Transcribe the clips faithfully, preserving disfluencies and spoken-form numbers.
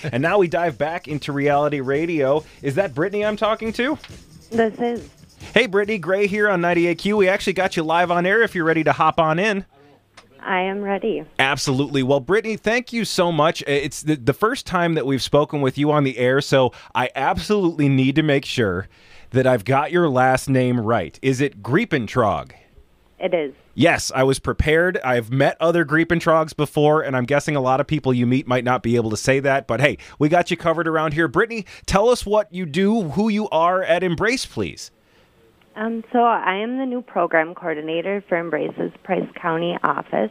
And now we dive back into reality radio. Is that Brittany I'm talking to? This is. Hey, Brittany, Gray here on ninety-eight Q. We actually got you live on air if you're ready to hop on in. I am ready. Absolutely. Well, Brittany, thank you so much. It's the, the first time that we've spoken with you on the air, so I absolutely need to make sure that I've got your last name right. Is it Griepentrog? It is. Yes, I was prepared. I've met other Griepentrogs before, and I'm guessing a lot of people you meet might not be able to say that, but hey, we got you covered around here. Brittany, tell us what you do, who you are at Embrace, please. Um, so I am the new program coordinator for Embrace's Price County office.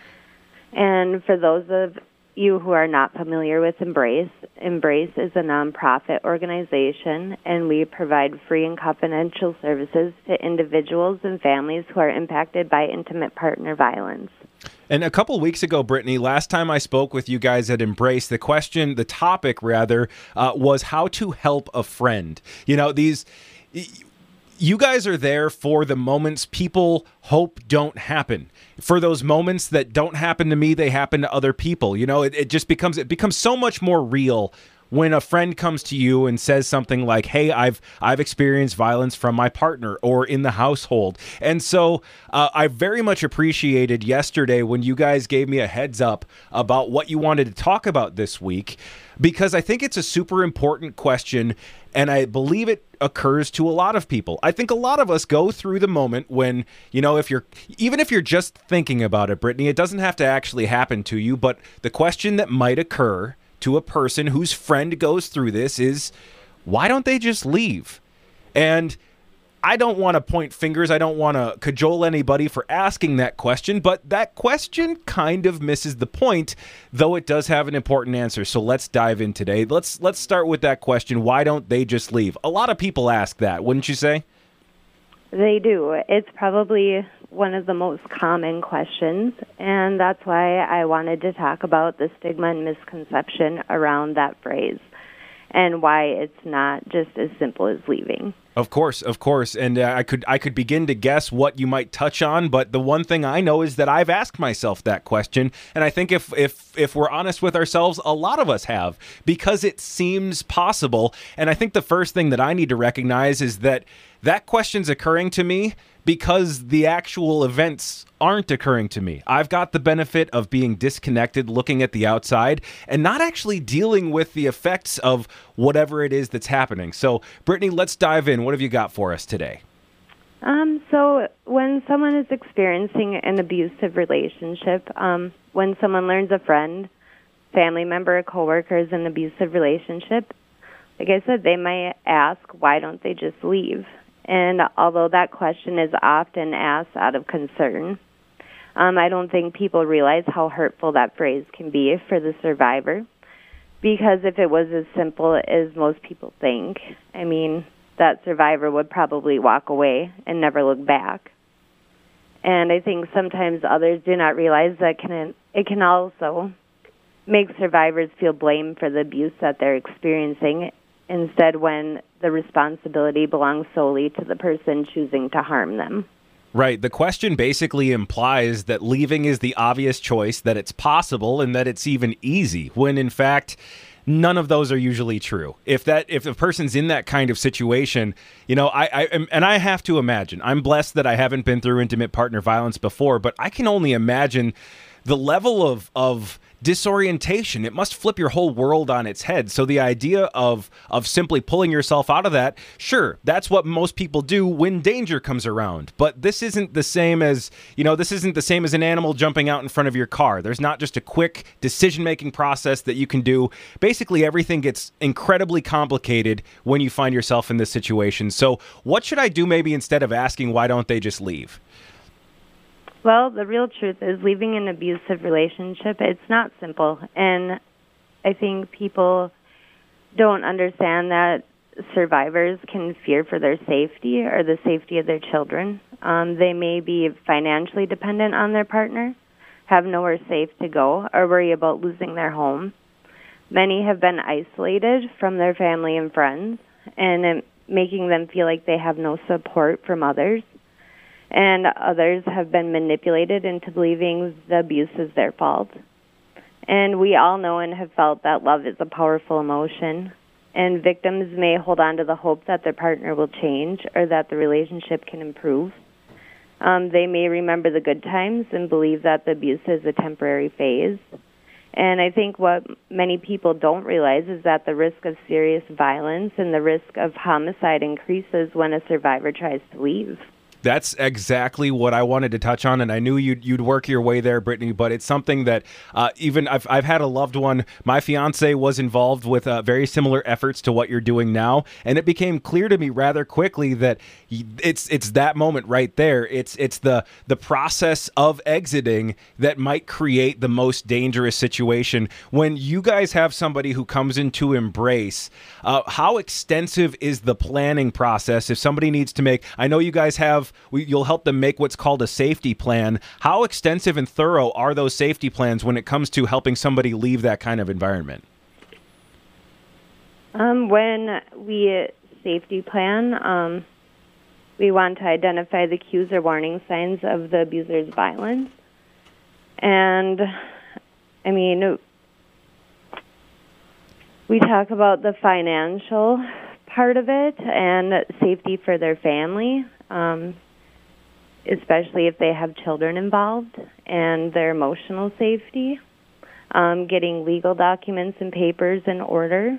And for those of you who are not familiar with Embrace, Embrace is a nonprofit organization, and we provide free and confidential services to individuals and families who are impacted by intimate partner violence. And a couple weeks ago, Brittany, last time I spoke with you guys at Embrace, the question, the topic rather, uh, was how to help a friend. You know, these... You guys are there for the moments people hope don't happen. For those moments that don't happen to me, they happen to other people. You know, it, it just becomes it becomes so much more real when a friend comes to you and says something like, hey, I've I've experienced violence from my partner or in the household. And so uh, I very much appreciated yesterday when you guys gave me a heads up about what you wanted to talk about this week, because I think it's a super important question, and I believe it occurs to a lot of people. I think a lot of us go through the moment when, you know, if you're, even if you're just thinking about it, Brittany, it doesn't have to actually happen to you, but the question that might occur to a person whose friend goes through this is, why don't they just leave? And I don't want to point fingers. I don't want to cajole anybody for asking that question, but that question kind of misses the point, though it does have an important answer. So let's dive in today. Let's let's start with that question. Why don't they just leave? A lot of people ask that, wouldn't you say? They do. It's probably one of the most common questions, and that's why I wanted to talk about the stigma and misconception around that phrase and why it's not just as simple as leaving. Of course, of course, and uh, I could I could begin to guess what you might touch on, but the one thing I know is that I've asked myself that question, and I think if if if we're honest with ourselves, a lot of us have, because it seems possible. And I think the first thing that I need to recognize is that that question's occurring to me because the actual events aren't occurring to me. I've got the benefit of being disconnected, looking at the outside, and not actually dealing with the effects of whatever it is that's happening. So, Brittany, let's dive in. What have you got for us today? Um, so when someone is experiencing an abusive relationship, um, when someone learns a friend, family member, coworker is in an abusive relationship, like I said, they might ask, why don't they just leave? And although that question is often asked out of concern, um, I don't think people realize how hurtful that phrase can be for the survivor. Because if it was as simple as most people think, I mean, that survivor would probably walk away and never look back. And I think sometimes others do not realize that can, it can also make survivors feel blamed for the abuse that they're experiencing, instead when the responsibility belongs solely to the person choosing to harm them. Right. The question basically implies that leaving is the obvious choice, that it's possible, and that it's even easy, when in fact, none of those are usually true. If that, if a person's in that kind of situation, you know, I, I and I have to imagine, I'm blessed that I haven't been through intimate partner violence before, but I can only imagine the level of of disorientation. It must flip your whole world on its head. So the idea of of simply pulling yourself out of that, sure, that's what most people do when danger comes around. But this isn't the same as, you know, this isn't the same as an animal jumping out in front of your car. There's not just a quick decision-making process that you can do. Basically, everything gets incredibly complicated when you find yourself in this situation. So what should I do maybe instead of asking, why don't they just leave? Well, the real truth is leaving an abusive relationship, it's not simple. And I think people don't understand that survivors can fear for their safety or the safety of their children. Um, they may be financially dependent on their partner, have nowhere safe to go, or worry about losing their home. Many have been isolated from their family and friends, and it, making them feel like they have no support from others. And others have been manipulated into believing the abuse is their fault. And we all know and have felt that love is a powerful emotion. And victims may hold on to the hope that their partner will change or that the relationship can improve. Um, they may remember the good times and believe that the abuse is a temporary phase. And I think what many people don't realize is that the risk of serious violence and the risk of homicide increases when a survivor tries to leave. That's exactly what I wanted to touch on, and I knew you'd you'd work your way there, Brittany. But it's something that uh, even I've I've had a loved one. My fiance was involved with uh, very similar efforts to what you're doing now, and it became clear to me rather quickly that it's it's that moment right there. It's it's the the process of exiting that might create the most dangerous situation. When you guys have somebody who comes into Embrace, uh, how extensive is the planning process? If somebody needs to make, I know you guys have. We, you'll help them make what's called a safety plan. How extensive and thorough are those safety plans when it comes to helping somebody leave that kind of environment? Um, when we safety plan, um, we want to identify the cues or warning signs of the abuser's violence. And, I mean, we talk about the financial part of it and safety for their family. Um, especially if they have children involved, and their emotional safety, um, getting legal documents and papers in order.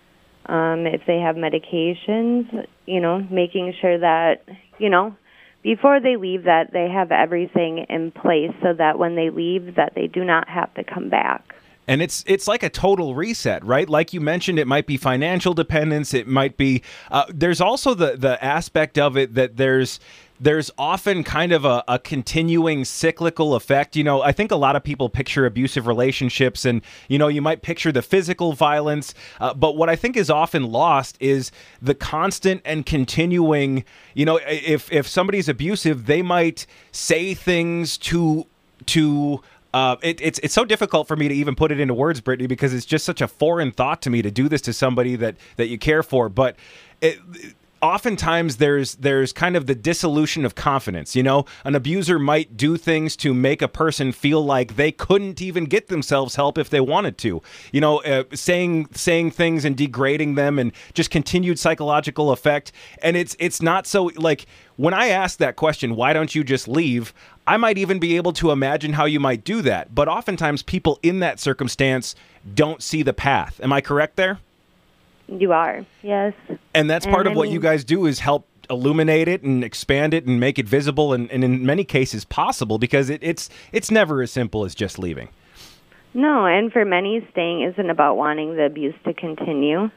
Um, if they have medications, you know, making sure that, you know, before they leave that they have everything in place so that when they leave that they do not have to come back. And it's it's like a total reset, right? Like you mentioned, it might be financial dependence. It might be uh, there's also the the aspect of it that there's there's often kind of a, a continuing cyclical effect. You know, I think a lot of people picture abusive relationships and, you know, you might picture the physical violence. Uh, but what I think is often lost is the constant and continuing, you know, if if somebody's abusive, they might say things to to Uh, it, it's it's so difficult for me to even put it into words, Brittany, because it's just such a foreign thought to me to do this to somebody that, that you care for. But it, oftentimes there's there's kind of the dissolution of confidence. You know, an abuser might do things to make a person feel like they couldn't even get themselves help if they wanted to. You know, uh, saying saying things and degrading them, and just continued psychological effect. And it's it's not so like when I ask that question, why don't you just leave? I might even be able to imagine how you might do that. But oftentimes people in that circumstance don't see the path. Am I correct there? You are, yes. And that's part and of I what mean, you guys do is help illuminate it and expand it and make it visible and, and in many cases possible, because it, it's it's never as simple as just leaving. No, and for many, staying isn't about wanting the abuse to continue.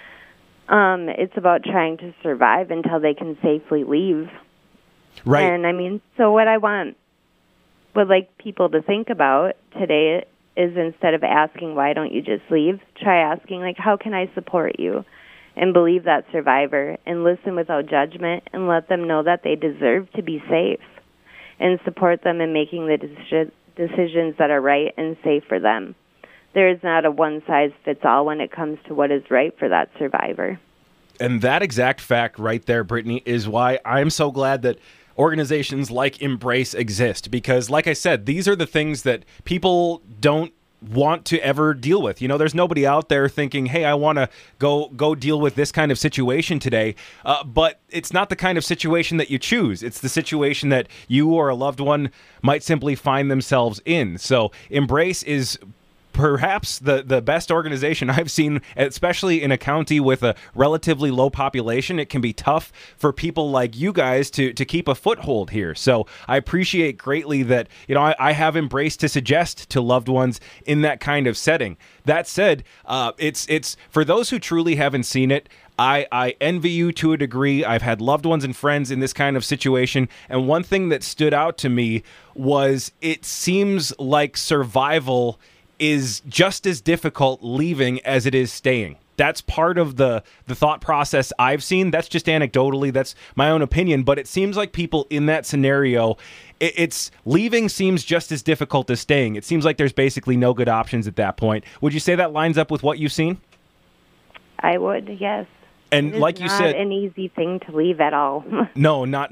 Um, it's about trying to survive until they can safely leave. Right. And I mean, so what I want, would like people to think about today is instead of asking, why don't you just leave, try asking, like, how can I support you? And believe that survivor and listen without judgment and let them know that they deserve to be safe and support them in making the deci- decisions that are right and safe for them. There is not a one-size-fits-all when it comes to what is right for that survivor. And that exact fact right there, Brittany, is why I'm so glad that organizations like Embrace exist, because like I said, these are the things that people don't want to ever deal with. You know, there's nobody out there thinking, hey, I want to go go deal with this kind of situation today. Uh, but it's not the kind of situation that you choose. It's the situation that you or a loved one might simply find themselves in. So Embrace is perhaps the, the best organization I've seen, especially in a county with a relatively low population. It can be tough for people like you guys to, to keep a foothold here. So I appreciate greatly that, you know, I, I have Embrace to suggest to loved ones in that kind of setting. That said, uh, it's it's for those who truly haven't seen it, I, I envy you to a degree. I've had loved ones and friends in this kind of situation. And one thing that stood out to me was it seems like survival is just as difficult leaving as it is staying. That's part of the the thought process I've seen. That's just anecdotally, that's my own opinion, but it seems like people in that scenario, it, it's leaving seems just as difficult as staying. It seems like there's basically no good options at that point. Would you say that lines up with what you've seen? I would, yes. And like you said, not an easy thing to leave at all. no, not not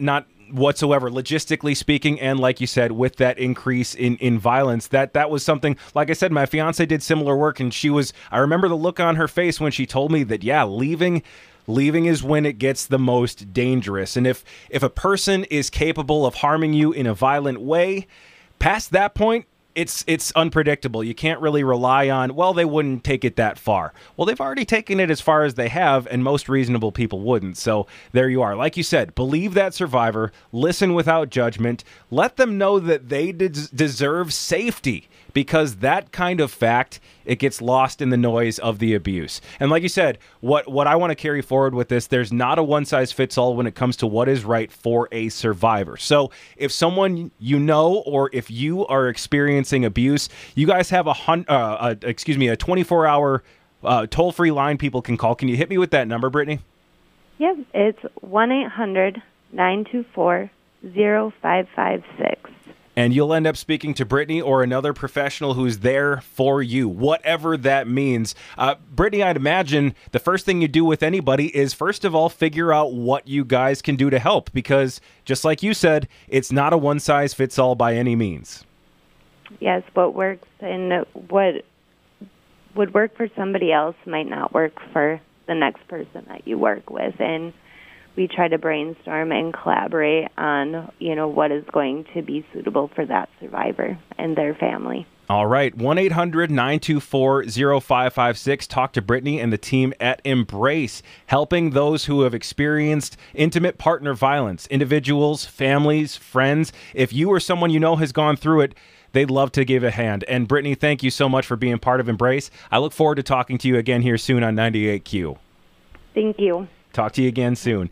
whatsoever, logistically speaking, and like you said, with that increase in in violence, that that was something, like I said, my fiance did similar work, and she was, I remember the look on her face when she told me that, yeah, leaving leaving is when it gets the most dangerous. And if if a person is capable of harming you in a violent way, past that point, It's it's unpredictable. You can't really rely on, well, they wouldn't take it that far. Well, they've already taken it as far as they have, and most reasonable people wouldn't. So there you are. Like you said, believe that survivor, listen without judgment, let them know that they des- deserve safety, because that kind of fact, it gets lost in the noise of the abuse. And like you said, what, what I want to carry forward with this, there's not a one-size-fits-all when it comes to what is right for a survivor. So if someone you know, or if you are experiencing abuse, you guys have a, hun- uh, a excuse me, a twenty-four hour uh, toll-free line people can call. Can you hit me with that number, Brittany? Yep, it's one eight hundred nine two four zero five five six. And you'll end up speaking to Brittany or another professional who's there for you, whatever that means. Uh, Brittany, I'd imagine the first thing you do with anybody is, first of all, figure out what you guys can do to help, because just like you said, it's not a one-size-fits-all by any means. Yes, what works and what would work for somebody else might not work for the next person that you work with. And we try to brainstorm and collaborate on, you know, what is going to be suitable for that survivor and their family. All right, one eight hundred nine two four zero five five six. Talk to Brittany and the team at Embrace, helping those who have experienced intimate partner violence, individuals, families, friends. If you or someone you know has gone through it, they'd love to give a hand. And Brittany, thank you so much for being part of Embrace. I look forward to talking to you again here soon on ninety-eight Q. Thank you. Talk to you again soon.